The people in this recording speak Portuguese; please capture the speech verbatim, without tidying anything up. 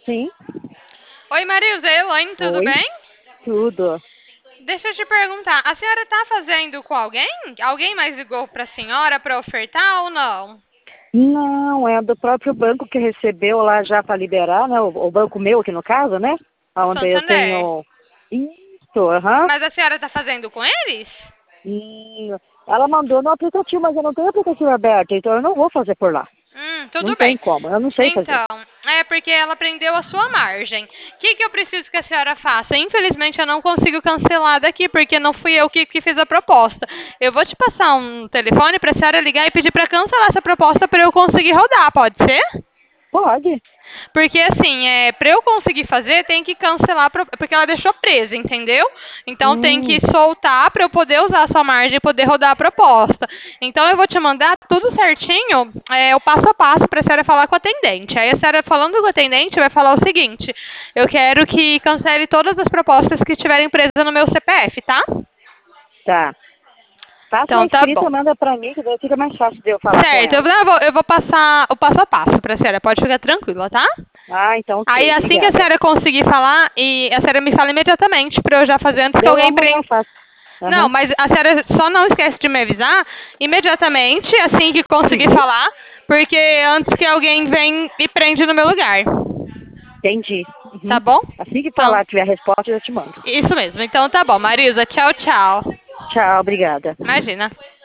Sim. Oi, Marilza, Elaine, tudo Oi, bem? tudo. Deixa eu te perguntar, a senhora está fazendo com alguém? Alguém mais ligou para a senhora para ofertar ou não? Não, é do próprio banco que recebeu lá já para liberar, né? O, o banco meu aqui no caso, né? O Onde eu Santander. tenho. Isso, aham. Mas a senhora está fazendo com eles? E ela mandou no aplicativo, mas eu não tenho aplicativo aberto, então eu não vou fazer por lá. Hum, Não tudo tem bem. como, eu não sei fazer. Então, é porque ela prendeu a sua margem. O que, que eu preciso que a senhora faça? Infelizmente, eu não consigo cancelar daqui, porque não fui eu que, que fiz a proposta. Eu vou te passar um telefone para a senhora ligar e pedir para cancelar essa proposta para eu conseguir rodar, pode ser? Pode. Porque assim, é, para eu conseguir fazer, tem que cancelar, pro- porque ela deixou presa, entendeu? Então tem que Hum, soltar para eu poder usar a sua margem e poder rodar a proposta. Então eu vou te mandar tudo certinho, é, o passo a passo para a senhora falar com a atendente. Aí a senhora falando com a atendente vai falar o seguinte: eu quero que cancele todas as propostas que estiverem presas no meu C P F, tá? tá. Faça uma Então tá escrita, bom. manda pra mim, que daí fica mais fácil de eu falar com Certo, eu ela. vou, eu vou eu vou passar o passo a passo para a senhora, pode ficar tranquila, tá? Ah, então Aí ok, assim que a obrigada. senhora conseguir falar, e a senhora me fala imediatamente para eu já fazer antes que Deu alguém amanhã, eu prenda. faço. Não, Aham. mas a senhora só não esquece de me avisar imediatamente assim que conseguir Sim, falar, porque antes que alguém vem e prende no meu lugar. entendi. Tá Uhum. bom? Assim que Então, falar, tiver a resposta, eu já te mando. isso mesmo. Então tá bom, Marisa. Tchau, tchau. Tchau, obrigada. Imagina.